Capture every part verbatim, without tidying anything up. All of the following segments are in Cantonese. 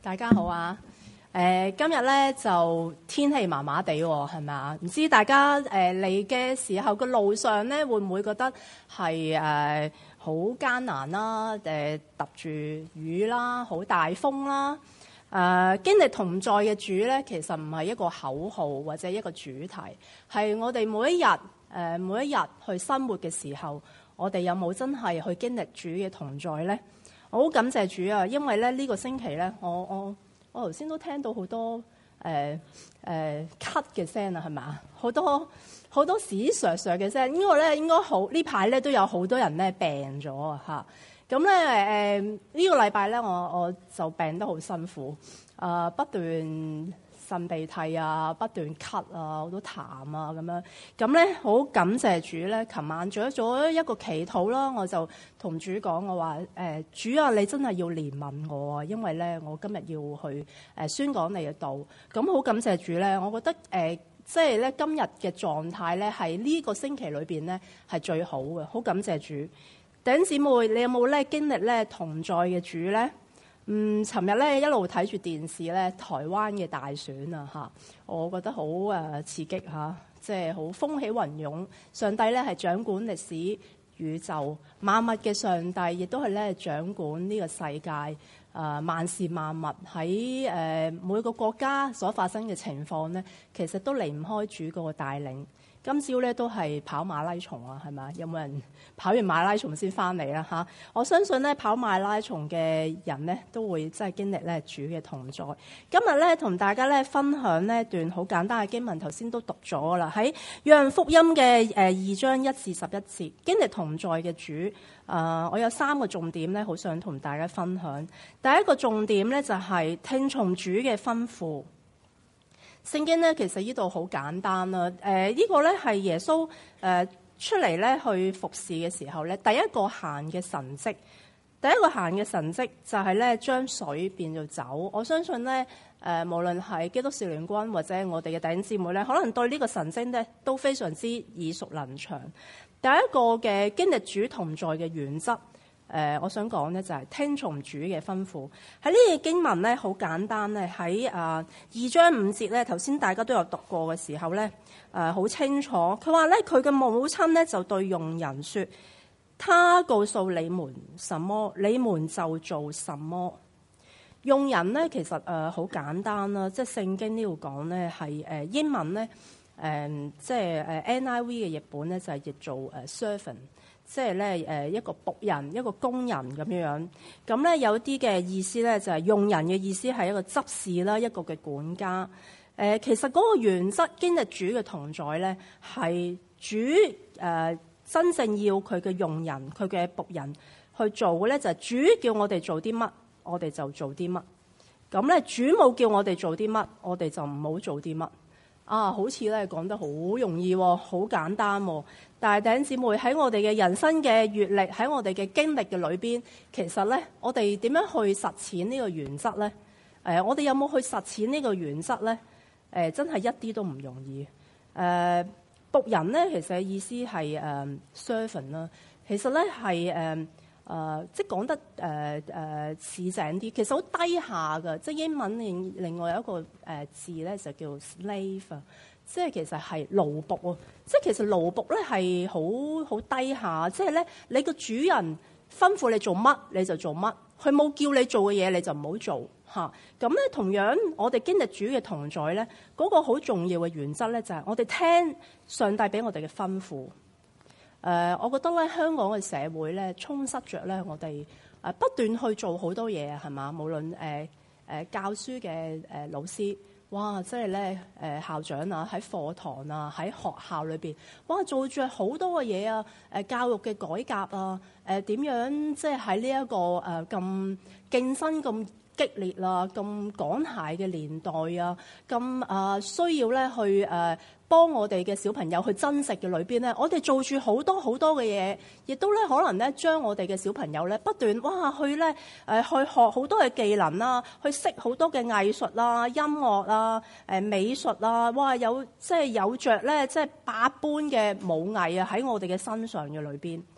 大家好啊！誒、呃，今日咧就天氣麻麻地喎，係咪啊？唔知大家誒嚟嘅時候個路上咧，會唔會覺得係誒好艱難啦？誒、呃，揼住雨啦，好大風啦。誒、呃，經歷同在嘅主咧，其實唔係一個口號或者一個主題，係我哋每一日誒、呃、每一日去生活嘅時候，我哋有冇真係去經歷主嘅同在咧？我好感謝主啊，因為咧呢、這個星期咧，我我。我頭先都聽到好多誒誒咳嘅聲啊，係咪？好多好多屎瀡瀡嘅聲，因為咧應該好呢排咧都有好多人咧病咗啊嚇。咁咧誒呢個禮拜咧，我我就病得好辛苦，啊、呃、不斷擤鼻涕啊，不斷咳啊，好多痰啊咁樣。咁咧好感謝主咧，琴晚做咗一個祈禱啦，我就同主講，我話誒、呃、主啊，你真係要憐憫我啊，因為咧我今日要去誒、呃、宣講你嘅道。咁好感謝主咧，我覺得誒、呃、即係咧今日嘅狀態咧係呢個星期裏邊咧係最好嘅，好感謝主。弟兄姊妹，你有冇咧經歷咧同在嘅主咧？嗯，尋日咧一路睇住電視咧，台灣嘅大選啊嚇，我覺得好誒刺激嚇，即係好風起雲湧。上帝咧係掌管歷史宇宙萬物嘅上帝，亦都係咧掌管呢個世界誒、呃、萬事萬物喺誒、呃、每個國家所發生嘅情況咧，其實都離唔開主嗰個帶領。今朝咧都係跑馬拉松啊，係咪？有冇人跑完馬拉松先翻嚟啦嚇？我相信咧跑馬拉松嘅人咧都會真係經歷咧主嘅同在。今日咧同大家咧分享呢一段好簡單嘅經文，頭先都讀咗啦，喺約翰福音嘅誒二章一至十一節，經歷同在嘅主。誒、呃，我有三個重點咧，好想同大家分享。第一個重點咧就係聽從主嘅吩咐。聖經咧其實呢度好簡單啦，誒、呃、呢、這個咧係耶穌誒、呃、出嚟咧去服侍嘅時候咧，第一個行嘅神蹟，第一個行嘅神蹟就係咧將水變做酒。我相信咧誒、呃、無論係基督少年軍或者我哋嘅弟兄姊妹咧，可能對呢個神蹟咧都非常之耳熟能詳。第一個嘅經歷主同在嘅原則。誒、呃，我想講咧就係、是、聽從主嘅吩咐。喺呢個經文咧，好簡單咧，喺啊二章五節咧，頭先大家都有讀過嘅時候咧，誒、呃、好清楚。佢話咧，佢嘅母親咧就對用人說：他告訴你們什麼，你們就做什麼。用人咧其實誒好、呃、簡單啦，即係聖經呢度講咧係誒英文咧誒、呃、即係誒 N I V 嘅譯本咧就係、是、譯做誒 servant。即係咧誒一個僕人，一個工人咁樣樣。咁咧有啲嘅意思咧就係用人嘅意思係一個執事啦，一個嘅管家。誒其實嗰個原則經歷主嘅同在咧，係主誒真正要佢嘅用人，佢嘅僕人去做嘅咧，就係主叫我哋做啲乜，我哋就做啲乜。咁咧主冇叫我哋做啲乜，我哋就唔好做啲乜。啊，好似咧講得好容易喎，好簡單喎。但係弟兄姊妹喺我哋嘅人生嘅閲歷，喺我哋嘅經歷嘅裏邊，其實咧，我哋點樣去實踐呢個原則咧？誒、呃，我哋有冇去實踐呢個原則咧？誒、呃，真係一啲都唔容易。誒、呃，僕人咧，其實嘅意思係誒、呃、servant 啦。其實咧係誒誒，即係講得誒誒市井啲，其實好低下㗎。即係英文另另外有一個誒、呃、字咧，就叫 slave 啊。即係其實係奴僕喎，即係其實奴僕咧係好好低下，即係咧你個主人吩咐你做乜你就做乜，佢冇叫你做嘅嘢你就唔好做嚇。咁咧同樣我哋經歷主嘅同在咧，嗰個好重要嘅原則咧就係我哋聽上帝俾我哋嘅吩咐。誒，我覺得咧香港嘅社會咧充塞着咧我哋誒不斷去做好多嘢係嘛，無論誒誒教書嘅誒老師。哇！即係咧，誒校長啊，喺課堂啊，喺學校裏邊，哇，做住好多嘅嘢啊！誒教育嘅改革啊，誒點樣即係喺呢一個誒咁競爭咁激烈啦，咁趕鞋嘅年代啊，咁啊需要咧去誒幫我哋嘅小朋友去增值嘅裏邊咧，我哋做住好多好多嘅嘢，亦都咧可能咧將我哋嘅小朋友咧不斷哇去咧誒去學好多嘅技能啦，去識好多嘅藝術啦、音樂啦、誒美術啦，哇有即係有着咧即係百般嘅武藝啊喺我哋嘅身上嘅裏邊。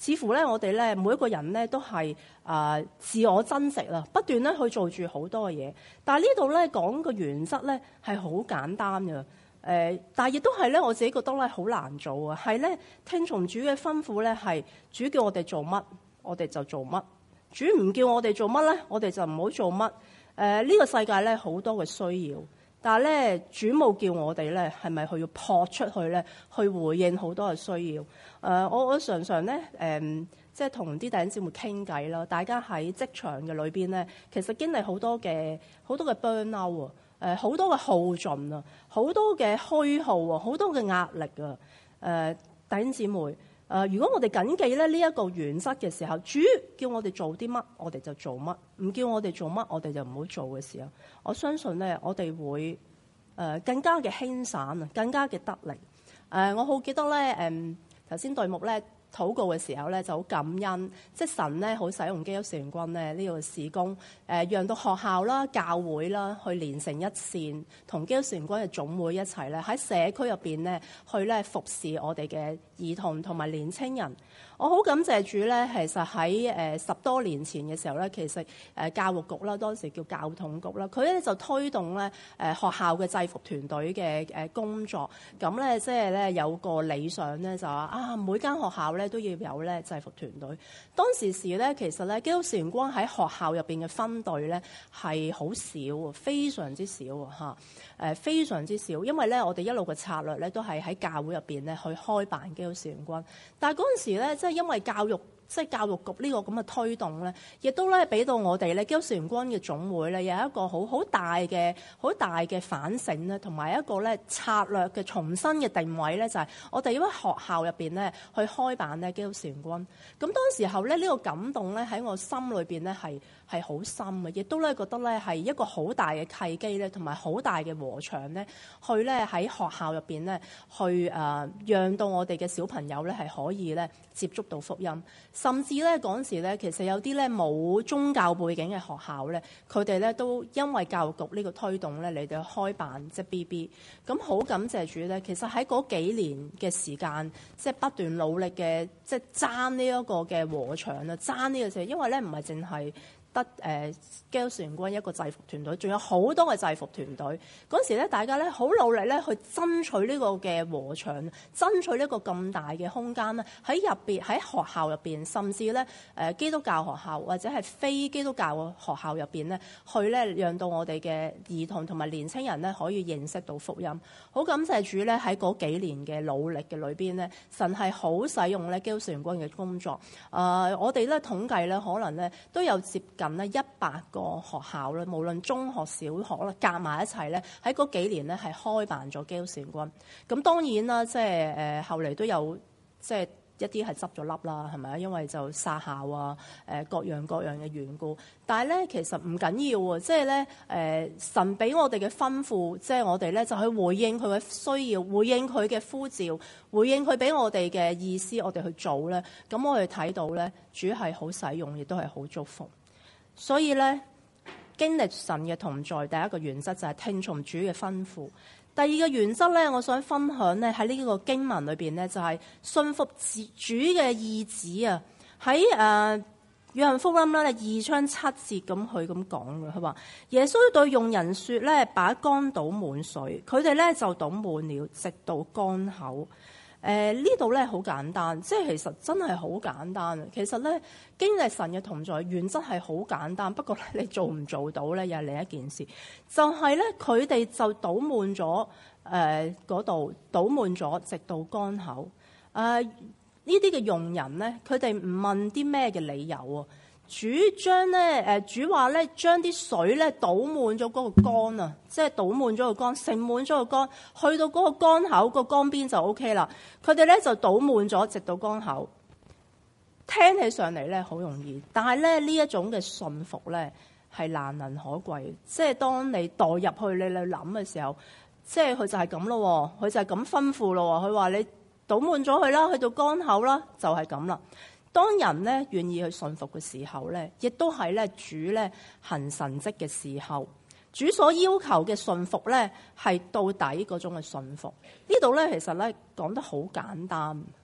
似乎咧我哋咧每一個人咧都係啊、呃、自我增值啦，不斷咧去做住好多嘅嘢。但係呢度咧講個原則咧係好簡單嘅。誒、呃，但係亦都係咧，我自己覺得咧好難做啊！係咧，聽從主嘅吩咐咧，係主叫我哋做乜，我哋就做乜；主唔叫我哋做乜咧，我哋就唔好做乜。誒、呃，呢、這個世界咧好多嘅需要，但係咧主冇叫我哋咧，係咪去要撲出去咧，去回應好多嘅需要？誒、呃，我我常常咧誒、呃，即係同啲弟兄姊妹傾偈啦，大家喺職場嘅裏邊咧，其實經歷好多嘅好多嘅 burnout 啊。誒好多嘅耗盡啊，好多嘅虛耗啊，好多嘅壓力啊！誒弟兄姊妹，誒、呃、如果我哋謹記咧呢一個原則嘅時候，主叫我哋做啲乜，我哋就做乜；唔叫我哋做乜，我哋就唔好做嘅時候，我相信咧我哋會誒、呃、更加嘅輕省啊，更加嘅得力。誒、呃、我好記得咧，誒頭先對目咧禱告嘅時候咧就好感恩，即係神咧好使用基督使員軍咧呢個事工，誒、呃、讓到學校啦、教會啦去連成一線，同基督使員軍嘅總會一齊咧喺社區入邊咧去咧服侍我哋嘅兒童同埋年青人。我好感謝主咧，其實喺誒十多年前嘅時候咧，其實誒教育局啦，當時叫教統局啦，佢咧就推動咧誒學校嘅制服團隊嘅誒工作，咁咧即係咧有個理想咧就話啊每間學校咧都要有咧制服團隊。當時時咧其實咧基督使員軍喺學校入邊嘅分隊咧係好少，非常之少嚇，誒非常之少，因為咧我哋一路嘅策略咧都係喺教會入邊咧去開辦基督使員軍，但係嗰陣時咧即係因為教育即係教育局呢個咁嘅推動咧，亦都咧俾到我哋咧基督使員軍嘅總會咧有一個好好大嘅好大嘅反省咧，同埋一個咧策略嘅重新嘅定位咧，就係我哋要喺學校入邊咧去開辦咧基督使員軍。咁當時候咧呢個感動咧喺我心裏邊咧係係好深嘅，亦都咧覺得咧係一個好大嘅契機咧，同埋好大嘅禾場咧，去咧喺學校入邊咧去誒、呃，讓到我哋嘅小朋友咧係可以咧接觸到福音，甚至咧嗰陣時咧，其實有啲咧冇宗教背景嘅學校咧，佢哋咧都因為教育局呢個推動咧嚟到開辦即係 B B， 咁好感謝主咧。其實喺嗰幾年嘅時間，即係不斷努力嘅，即係爭呢一個嘅禾場啊，爭呢個事，因為咧唔係淨係得誒基督使員軍一個制服團隊，仲有好多嘅制服團隊。嗰時咧，大家咧好努力咧去爭取呢個嘅禾場，爭取呢個咁大嘅空間咧，喺入邊喺學校入邊，甚至咧誒基督教學校或者係非基督教嘅學校入邊咧，去咧讓到我哋嘅兒童同埋年青人咧可以認識到福音。好感謝主咧喺嗰幾年嘅努力嘅裏邊咧，神係好使用咧基督使員軍嘅工作。誒、呃，我哋咧統計咧可能咧都有接近咧一百個學校咧，無論中學、小學啦，夾埋一齊咧，喺嗰幾年咧係開辦咗基督使員軍。咁當然啦，即係誒後嚟都有即係一啲係執咗笠啦，係咪啊？因為就殺校啊，誒各樣各樣嘅緣故。但係咧，其實唔緊要喎，即係咧誒神俾我哋嘅吩咐，即係我哋咧就去回應佢嘅需要，回應佢嘅呼召，回應佢俾我哋嘅意思，我哋去做咧。咁我哋睇到咧，主係好使用，亦都係好祝福。所以咧，經歷神嘅同在，第一個原則就係聽從主嘅吩咐。第二個原則咧，我想分享咧喺呢個經文裏邊咧，就係信服主嘅意旨啊。喺誒約翰福音咧二章七節咁佢咁講嘅，佢話耶穌對用人說咧，把缸倒滿水，佢哋咧就倒滿了，直到缸口。誒、呃、呢度咧好簡單，即係其實真係好簡單。其實咧經歷神嘅同在，原則係好簡單，不過你做唔做到咧又係另一件事。就係咧佢哋就倒滿咗誒嗰度，倒滿咗直到缸口。誒、呃、呢啲嘅用人咧，佢哋唔問啲咩嘅理由喎。主將咧誒主話咧將啲水咧倒滿咗嗰個缸啊，即係倒滿咗個缸，盛滿咗個缸，去到嗰個缸口個缸邊就 O K 啦。佢哋咧就倒滿咗，直到缸口。聽起上嚟咧好容易，但係咧呢一種嘅信服咧係難能可貴。即係當你代入去你你諗嘅時候，即係佢就係咁咯，佢就係咁吩咐咯。佢話你倒滿咗佢啦，去到缸口啦，就係咁啦。當人咧願意去信服嘅時候咧，亦都係咧主咧行神蹟嘅時候，主所要求嘅信服咧係到底嗰種嘅信服。呢度咧其實咧講得好簡單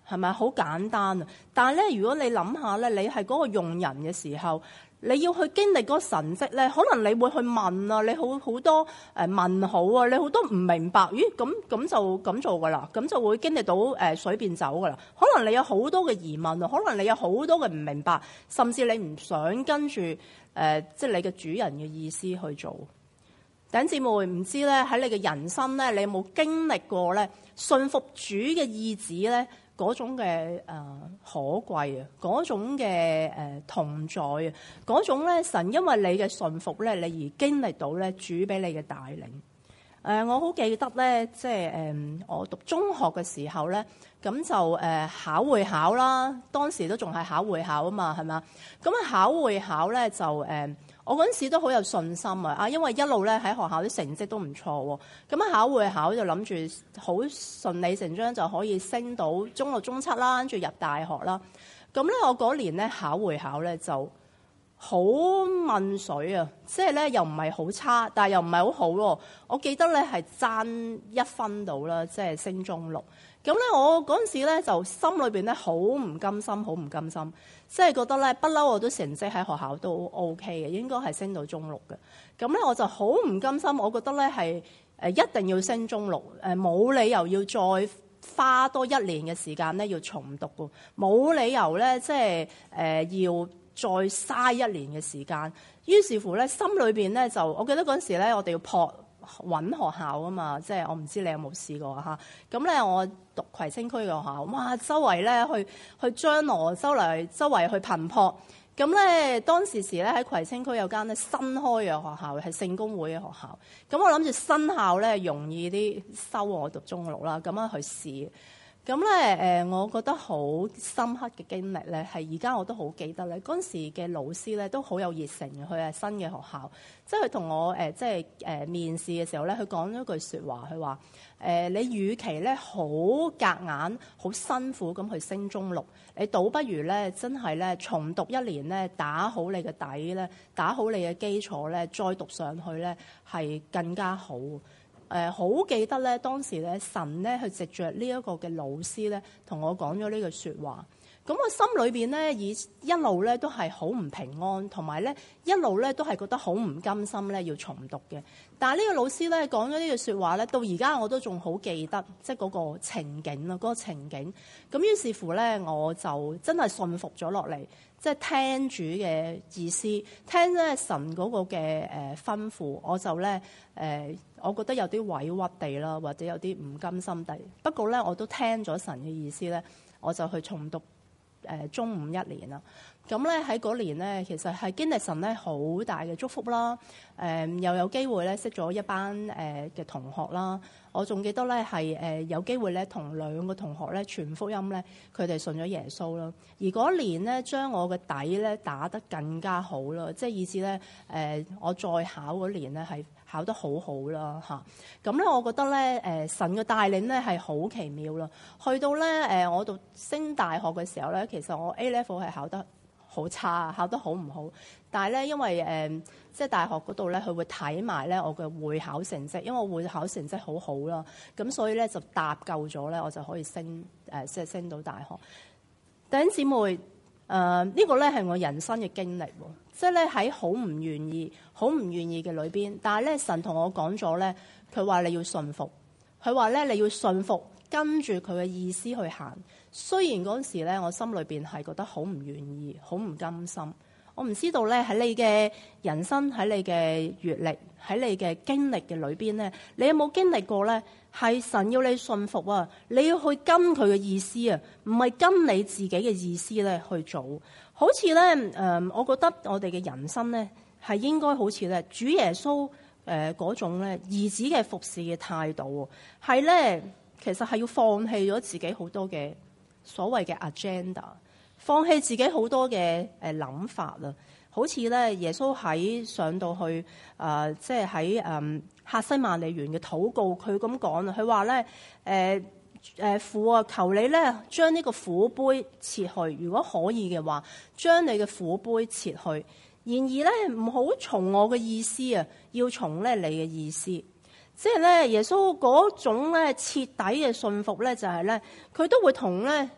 係咪好簡單啊？但係咧，如果你諗下咧，你係嗰個用人嘅時候，你要去經歷嗰個神蹟咧，可能你會去問啊，你好好多誒問號啊，你好多唔明白，咦咁咁就咁做噶啦，咁就會經歷到誒水變酒噶啦。可能你有好多嘅疑問啊，可能你有好多嘅唔明白，甚至你唔想跟住誒即係你嘅主人嘅意思去做。弟兄姊妹，唔知咧喺你嘅人生咧，你有冇經歷過咧信服主嘅意志咧？嗰種嘅誒、呃、可貴啊，嗰種嘅誒、呃、同在啊，嗰種咧神因為你嘅信服咧，你而經歷到咧主俾你嘅帶領。誒、呃，我好記得咧，即係誒、呃、我讀中學嘅時候咧，咁就誒、呃、考會考啦，當時都仲係考會考啊嘛，係嘛？咁啊考會考咧就誒。呃我嗰陣時都好有信心啊！啊，因為一路咧喺學校啲成績都唔錯喎，咁啊考會考就諗住好順理成章就可以升到中六中七啦，跟住入大學啦。咁咧我嗰年咧考會考咧就好問水啊，即係咧又唔係好差，但係又唔係好好喎。我記得咧係爭一分到啦，即係升中六。咁咧我嗰陣時咧就心裏邊咧好唔甘心，好唔甘心。即係覺得咧，不嬲我都成績喺學校都 O K 嘅，應該係升到中六嘅。咁咧我就好唔甘心，我覺得咧係誒一定要升中六，誒冇理由要再花多一年嘅時間咧要重讀喎，冇理由咧即係誒要再嘥一年嘅時間。於是乎咧，心裏邊咧就，我記得嗰陣時咧，我哋要撲揾學校啊嘛，即係我唔知你有冇試過嚇。咁咧我讀葵青區嘅學校，哇！周圍咧去去張羅，周圍周圍去頻撲。咁咧當時時咧喺葵青區有間咧新開嘅學校，係聖公會嘅學校。咁我諗住新校咧容易啲收我讀中六啦，咁樣去試。咁咧誒，我覺得好深刻嘅經歷咧，係而家我都好記得咧。嗰陣時嘅老師咧都好有熱誠嘅，佢係新嘅學校，即係佢同我誒即係誒面試嘅時候咧，佢講咗句説話，佢話誒你與其咧好夾硬、好辛苦咁去升中六，你倒不如咧真係咧重讀一年咧，打好你嘅底咧，打好你嘅基礎咧，再讀上去咧係更加好。誒好、呃、記得咧，當時咧神咧去藉着呢一個嘅老師咧，同我講咗呢句説話。咁我心裏邊咧，以一路咧都係好唔平安，同埋咧一路咧都係覺得好唔甘心咧要重讀嘅。但係呢個老師咧講咗呢句説話咧，到而家我都仲好記得，即係嗰個情景啊，嗰個情景。咁於是乎咧，我就真係信服咗落嚟，即係聽主嘅意思，聽咧神嗰個嘅誒吩咐，我就咧誒、呃，我覺得有啲委屈地啦，或者有啲唔甘心地。不過咧，我都聽咗神嘅意思咧，我就去重讀。誒中五一年啦，咁咧喺嗰年咧，其實係經歷神咧好大嘅祝福啦。誒、呃、又有機會咧識咗一班誒嘅、呃、同學啦。我仲記得咧係誒有機會咧同兩個同學咧傳福音咧，佢哋信咗耶穌啦。而嗰年咧將我嘅底咧打得更加好啦，即係以至咧誒、呃、我再考嗰年咧係考得好好啦嚇。咁咧我覺得咧誒神嘅帶領咧係好奇妙啦。去到咧誒我讀升大學嘅時候咧，其實我 A level 係考得好差，考得好唔好？但係咧，因為誒、呃、即係大學嗰度咧，佢會睇埋咧我嘅會考成績，因為我會考成績好好啦，咁所以咧就搭夠咗咧，我就可以升誒、呃、即係升到大學。弟兄姊妹，誒、呃這個、呢個咧係我人生嘅經歷喎，即係咧喺好唔願意、好唔願意嘅裏邊，但係咧神同我講咗咧，佢話你要順服，佢話咧你要順服，跟住佢嘅意思去行。雖然嗰陣時咧，我心裏邊係覺得好唔願意、好唔甘心。我唔知道咧喺你嘅人生、喺你嘅閲歷、喺你嘅經歷嘅裏邊咧，你有冇經歷過咧？係神要你信服啊，你要去跟佢嘅意思啊，唔係跟你自己嘅意思咧去做。好似咧誒，我覺得我哋嘅人生咧係應該好似咧主耶穌誒嗰種咧兒子嘅服侍嘅態度，係咧其實係要放棄咗自己好多嘅所謂嘅 agenda， 放棄自己好多嘅誒諗法啦。好似咧耶穌喺上到去誒、呃，即係喺誒客西馬尼園嘅禱告，佢咁講啊，佢話咧誒誒父啊，求你咧將呢個苦杯撤去，如果可以嘅話，將你嘅苦杯撤去。然而咧唔好從我嘅意思啊，要從咧你嘅意思。即係咧耶穌嗰種咧徹底嘅信服咧，就係咧佢都會同咧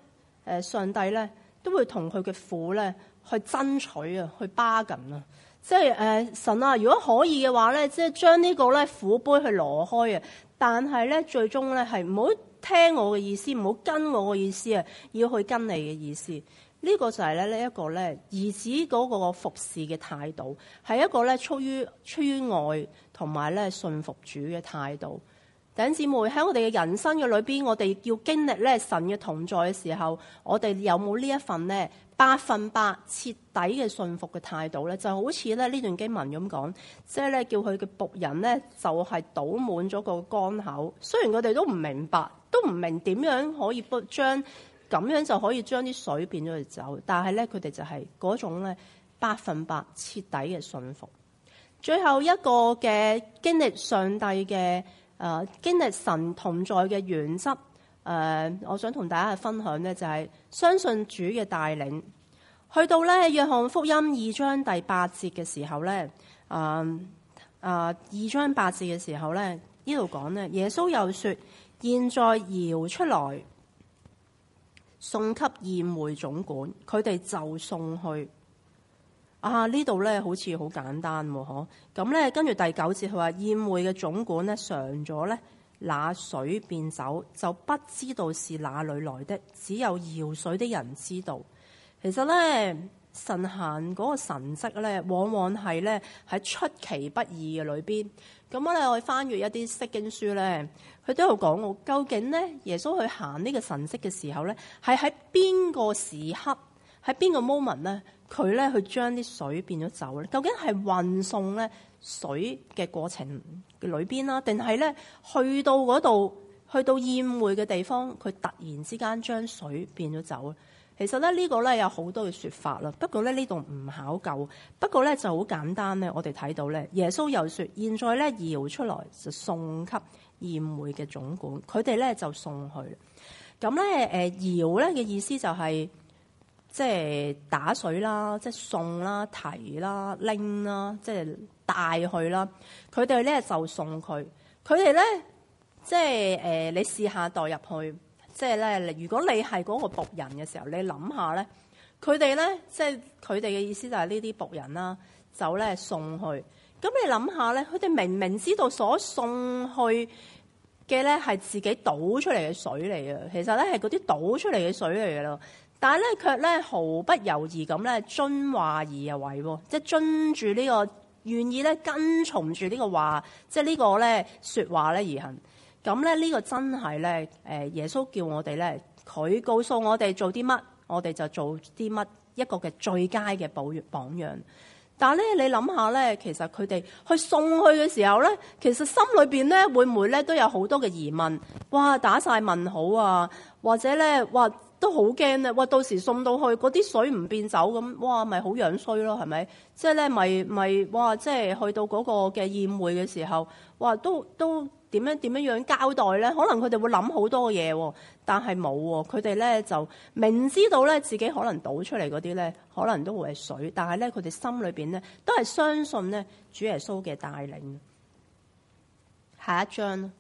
誒上帝咧都會同佢嘅父咧去爭取啊，去 bargain 啊。即係誒神啊，如果可以嘅話咧，即係將呢個咧苦杯去攞開啊。但係咧最終咧係唔好聽我嘅意思，唔好跟我嘅意思啊，要去跟你嘅意思。呢個就係咧呢一個咧兒子嗰個服侍嘅態度，係一個咧出於出於愛同埋咧信服主嘅態度。弟兄姊妹，喺我哋嘅人生嘅裏邊，我哋要經歷咧神嘅同在嘅時候，我哋有冇呢一份咧百分百徹底嘅信服嘅態度咧？就好似咧呢段經文咁講，即係咧叫佢嘅僕人咧就係倒滿咗個缸口。雖然我哋都唔明白，都唔明點樣可以將咁樣就可以將啲水變咗去酒，但係咧佢哋就係嗰種咧百分百徹底嘅信服。最後一個嘅經歷上帝嘅。誒、呃、經歷神同在嘅原則，誒、呃、我想同大家去分享呢，就係、是、相信主嘅帶領。去到咧約翰福音二章第八節嘅時候咧，誒、呃、誒、呃、二章八節嘅時候咧，呢度講咧，耶穌又說：現在搖出來，送給宴會總管，佢哋就送去。啊！呢度咧好似好簡單喎，嗬。咁咧跟住第九節佢話宴會嘅總管咧嘗咗咧那水變酒，就不知道是哪裏來的，只有搖水的人知道。其實咧神行嗰個神蹟咧，往往係咧喺出其不意嘅裏邊。咁我哋去翻閱一啲釋經書咧，佢都有講過，究竟咧耶穌去行呢個神蹟嘅時候咧，係喺邊個時刻，喺邊個 moment 咧？佢咧去將啲水變咗酒咧，究竟係運送咧水嘅過程嘅裏邊啦，定係咧去到嗰度，去到宴會嘅地方，佢突然之間將水變咗酒？其實咧呢個咧有好多嘅說法啦，不過咧呢度唔考究。不過咧就好簡單咧，我哋睇到咧，耶穌又說：現在咧搖出來就送給宴會嘅總管，佢哋咧就送去。咁咧誒搖咧嘅意思就係、是。即係打水啦，即係送啦、提啦、拎啦，即係帶去啦。佢哋咧就送佢。佢哋咧即係誒、呃，你試下代入去，即係咧，如果你係嗰個僕人嘅時候，你諗下咧，佢哋咧即係佢哋嘅意思就係呢啲僕人啦，就咧送去。咁你諗下咧，佢哋明明知道所送去嘅咧係自己倒出嚟嘅水嚟嘅，其實咧係嗰啲倒出嚟嘅水嚟嘅咯。但係咧，卻咧毫不猶豫咁咧遵話而為喎，即係遵住呢個願意咧跟從住呢個話，即係呢個咧説話咧而行。咁咧呢個真係咧誒耶穌叫我哋咧，佢告訴我哋做啲乜，我哋就做啲乜，一個嘅最佳嘅榜榜樣。但係咧，你諗下咧，其實佢哋去送去嘅時候咧，其實心裏邊咧會唔會咧都有好多嘅疑問？哇，打晒問號啊，或者咧哇〜都好驚咧！哇，到時送到去嗰啲水唔變酒咁，哇，咪好樣衰咯，係咪？即係咧，咪咪哇！即係去到嗰個嘅宴會嘅時候，哇，都都點樣點樣樣交代咧？可能佢哋會諗好多嘢喎，但係冇喎。佢哋咧就明知道咧自己可能倒出嚟嗰啲咧，可能都會係水，但係咧佢哋心裏邊咧都係相信咧主耶穌嘅帶領。下一章。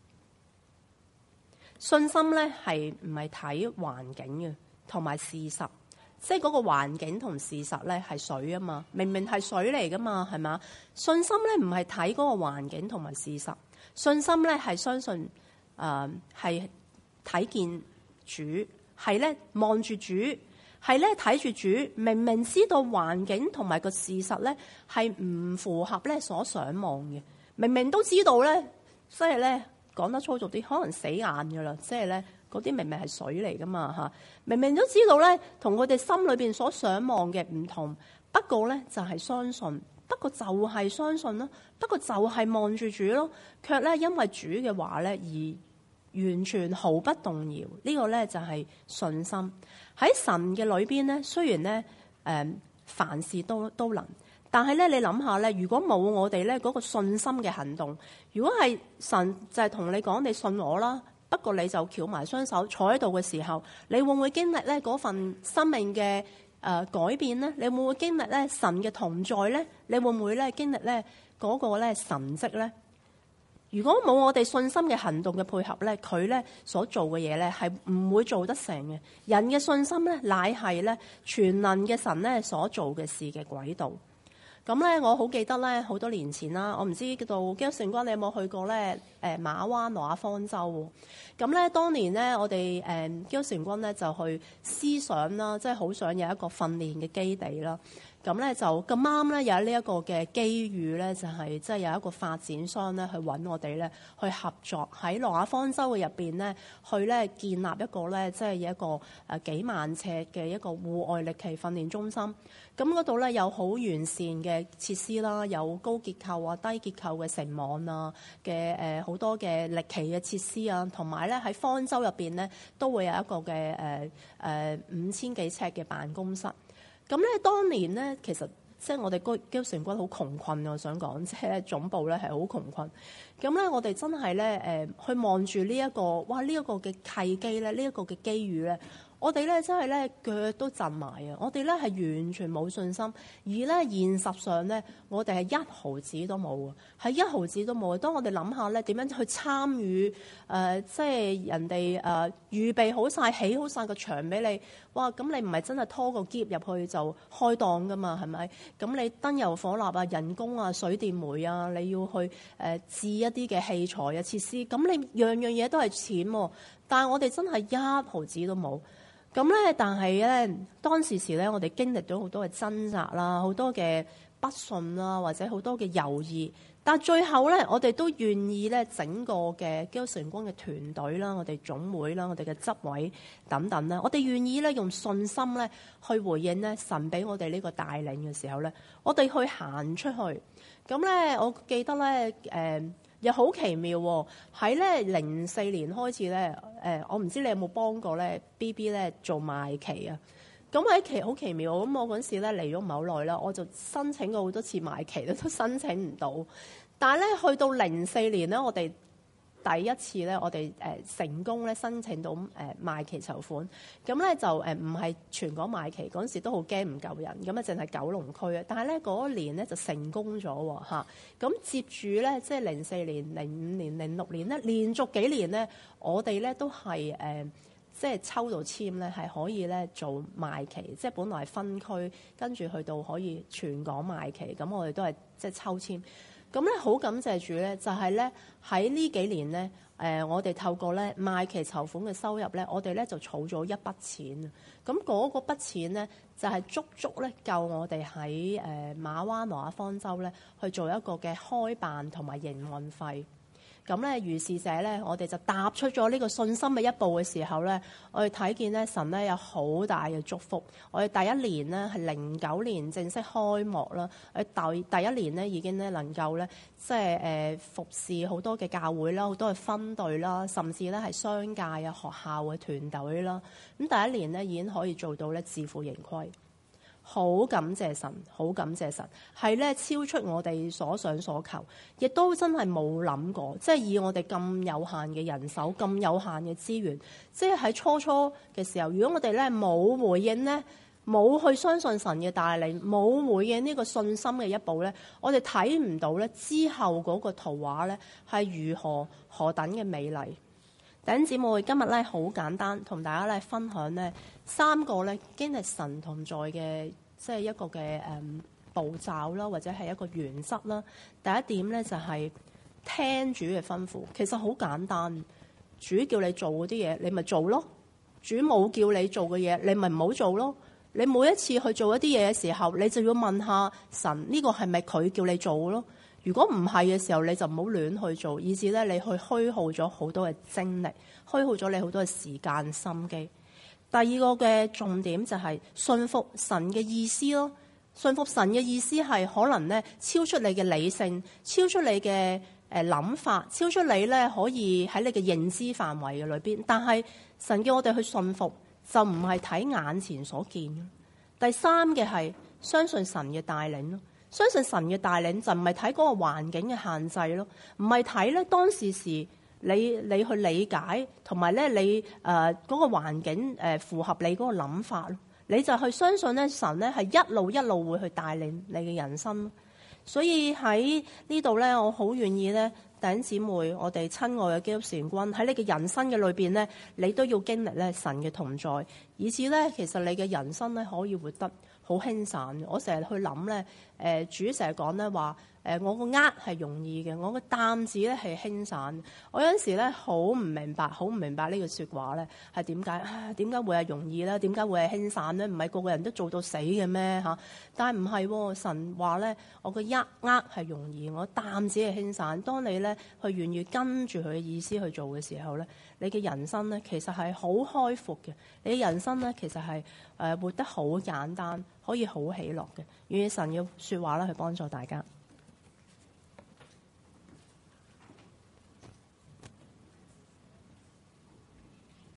信心咧係唔係睇環境嘅，同埋事實，即係嗰個環境同事實咧係水啊嘛，明明係水嚟噶嘛，係嘛？信心咧唔係睇嗰個環境同埋事實，信心咧係相信誒係睇見主，係咧望住主，係咧睇住主，明明知道環境同埋個事實咧係唔符合咧所想望嘅，明明都知道咧，即係咧。講得粗俗啲，可能死硬噶啦，即係咧嗰啲明明係水嚟噶嘛嚇，明明都知道咧，同佢哋心裏邊所想望嘅唔同，不過咧就係相信，不過就係相信咯，不過就係望住主咯，卻咧因為主嘅話咧而完全毫不動搖，呢個咧就係信心喺神嘅裏邊咧。雖然咧誒凡事都都能。但係咧，你諗下咧，如果冇我哋咧嗰個信心嘅行動，如果係神就係同你講，你信我啦，不過你就翹埋雙手坐喺度嘅時候，你會唔會經歷咧嗰份生命嘅誒、呃、改變咧？你會唔會經歷咧神嘅同在咧？你會唔會咧經歷咧嗰個咧神蹟咧？ 如果冇我哋信心嘅行動嘅配合咧，佢咧所做嘅嘢咧係唔會做得成嘅。人嘅信心咧，乃係咧全能嘅神咧所做嘅事嘅軌道。咁咧，我好記得咧，好多年前啦，我唔知道基督聖軍你有冇去過咧？誒馬灣挪亞方舟喎。咁咧，當年咧，我哋誒基督聖軍咧就去思想啦，即係好想有一個訓練嘅基地啦。咁咧就咁啱咧有呢一個嘅機遇咧，就係即係有一個發展商咧去揾我哋咧去合作喺挪亞方舟嘅入邊咧，去咧建立一個咧即係一個誒幾萬尺嘅一個戶外歷奇訓練中心。咁嗰度咧有好完善嘅設施啦，有高結構啊、低結構嘅城網啊嘅誒好多嘅歷奇嘅設施啊，同埋咧喺方舟入邊咧都會有一個嘅誒誒五千幾尺嘅辦公室。咁咧，當年咧，其實即係我哋基督城軍好窮困，我想講，即係總部咧係好窮困。咁咧，我哋真係咧誒，去望住呢一個，哇！呢、這、一個嘅契機咧，呢、這、一個嘅機遇咧，我哋咧真係咧腳都震埋啊！我哋咧係完全冇信心，而咧現實上咧，我哋係一毫子都冇啊，係一毫子都冇。當我哋諗下咧點樣去參與誒、呃，即係人哋誒、呃、預備好晒、起好晒個場俾你。哇！咁你唔係真係拖個篋入去就開檔噶嘛？係咪？咁你燈油火蠟啊、人工啊、水電煤啊，你要去誒、呃、置一啲嘅器材啊、設施，咁你樣樣嘢都係錢喎、啊。但係我哋真係一毫子都冇。咁咧，但係咧，當時時咧，我哋經歷咗好多嘅掙扎啦，好多嘅不順啦，或者好多嘅猶豫。但係最後咧，我哋都願意咧，整個嘅基督城軍嘅團隊啦，我哋總會啦，我哋嘅執委等等啦，我哋願意咧用信心咧去回應咧神俾我哋呢個帶領嘅時候咧，我哋去行出去。咁咧，我記得咧，誒、呃、又好奇妙喎、哦。喺咧零四年開始咧，誒、呃、我唔知你有冇幫過咧 B B 咧做賣旗啊？咁喺奇好奇妙，咁我嗰陣時咧嚟咗唔係好耐啦，我就申請過好多次賣旗咧，都申請唔到。但係咧，去到零四年咧，我哋第一次咧，我哋誒成功咧申請到誒賣旗籌款。咁咧就誒唔係全港賣旗，嗰陣時都好驚唔夠人，咁啊淨係九龍區啊。但係咧嗰一年咧就成功咗喎嚇。咁接住咧，即係零四年、零五年、零六年咧，連續幾年咧，我哋咧都係誒。呃即係抽到籤咧，係可以咧做賣旗，即係本來係分區，跟住去到可以全港賣旗。咁我哋都係即係抽籤。咁咧好感謝主咧，就係咧喺呢幾年咧，誒、呃、我哋透過咧賣旗籌款嘅收入咧，我哋咧就儲咗一筆錢。咁嗰個筆錢咧就係、是、足足咧夠我哋喺誒馬灣挪亞方舟咧去做一個嘅開辦同埋營運費。咁咧，如是者咧，我哋就踏出咗呢個信心嘅一步嘅時候咧，我哋睇見咧神咧有好大嘅祝福。我哋第一年咧係零九年正式開幕啦，我哋第第一年咧已經咧能夠咧即係誒服侍好多嘅教會啦，好多嘅分隊啦，甚至咧係商界啊、學校嘅團隊啦。咁第一年咧已經可以做到咧自負盈虧。好感謝神，好感謝神，係咧超出我哋所想所求，亦都真係冇諗過，即係以我哋咁有限嘅人手、咁有限嘅資源，即係喺初初嘅時候，如果我哋咧冇回應咧，冇去相信神嘅帶領，冇回應呢個信心嘅一步咧，我哋睇唔到咧之後嗰個圖畫咧係如何何等嘅美麗。弟兄姊妹，今日咧好簡單，同大家咧分享咧三個咧經歷神同在嘅，即係一個嘅誒步驟啦，或者係一個原則啦。第一點咧就係聽主嘅吩咐，其實好簡單。主叫你做嗰啲嘢，你咪做咯；主冇叫你做嘅嘢，你咪唔好做咯。你每一次去做一啲嘢嘅時候，你就要問下神呢個係咪佢叫你做咯？如果唔係嘅時候，你就唔好亂去做，以至咧你去虛耗咗好多嘅精力，虛耗咗你好多嘅時間心機。第二個嘅重點就係信服神嘅意思咯。信服神嘅意思係可能咧超出你嘅理性，超出你嘅誒諗法，超出你咧可以喺你嘅認知範圍嘅裏邊。但係神叫我哋去信服，就唔係睇眼前所見。第三嘅係相信神嘅帶領咯。相信神嘅帶領就唔係睇嗰個環境嘅限制咯，唔係睇咧當時時你你去理解同埋咧你誒嗰、呃嗰個環境誒、呃、符合你嗰個諗法咯，你就去相信咧神咧係一路一路會去帶領你嘅人生。所以喺呢度咧，我好願意咧弟兄姊妹，我哋親愛嘅基督徒員軍喺你嘅人生嘅裏邊咧，你都要經歷咧神嘅同在，以至咧其實你嘅人生咧可以活得好輕散。我成日去諗咧，誒主成日講咧話，誒我個軛係容易嘅，我個擔子咧係輕散。我有陣時咧好唔明白，好唔明白呢句説話咧係點解？點解會係容易咧？點解會係輕散咧？唔係個個人都做到死嘅咩嚇？但係唔係喎，神話咧，我個軛軛係容易，我擔子係輕散。當你咧去願意跟住佢嘅意思去做嘅時候咧，你嘅人生咧其實係好開闊嘅，你嘅人生咧其實係誒活得好簡單，可以好喜樂嘅。願神嘅説話咧去幫助大家。